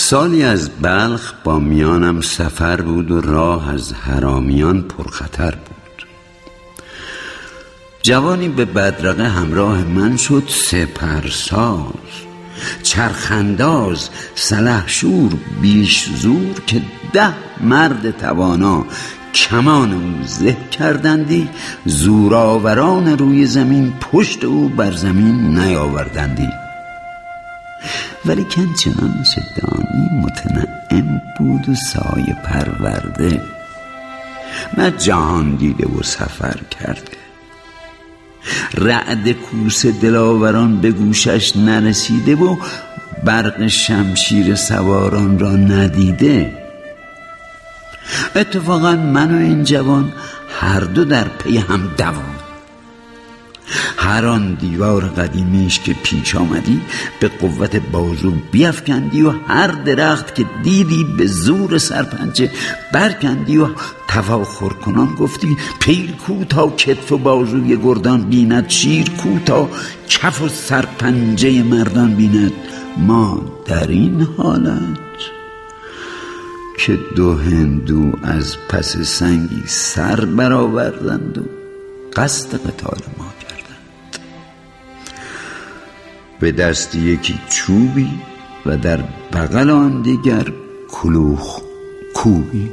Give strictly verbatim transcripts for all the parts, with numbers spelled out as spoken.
سالی از بلخ با میانم سفر بود و راه از حرامیان پرخطر بود. جوانی به بدرقه همراه من شد، سپرساز چرخنداز سلحشور بیش زور، که ده مرد توانا کمان او زه کردندی، زورآوران روی زمین پشت او بر زمین نیاوردندی. ولی کن چنانچه دانی متنعم بود و سایه پرورده، نه جهان دیده و سفر کرده. رعد کوس دلاوران به گوشش نرسیده و برق شمشیر سواران را ندیده. اتفاقا من و این جوان هر دو در پی هم دوان. هر آن دیوار قدیمیش که پیش آمدی به قوت بازو بیفکندی و هر درخت که دیدی به زور سرپنجه برکندی و تفاخر کنان گفتی پیل کو تا کتف و بازوی گردان بیند، شیر کو تا کف و سرپنجه مردان بیند. ما در این حالت که دو هندو از پس سنگی سر برآوردند و قصد قتال ما کردند. به دست یکی چوبی و در بغل آن دیگر کلوخ کوبی.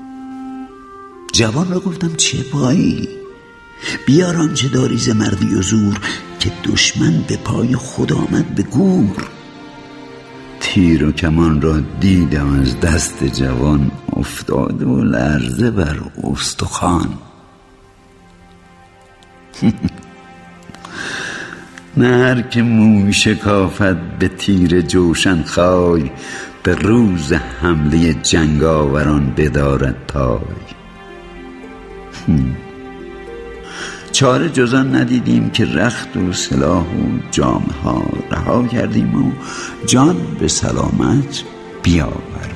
جوان را گفتم چه پایی؟ بیار آنچه داری ز مردی و زور، که دشمن به پای خود آمد به گور. تیر و کمان را دیدم از دست جوان افتاده و لرزه بر استخوان. نه هر که موی شکافد به تیر جوشن خای، به روز حمله جنگاوران بدارد پای. چاره جزان ندیدیم که رخت و سلاح و جامه ها رها کردیم و جان به سلامت بیاوردیم.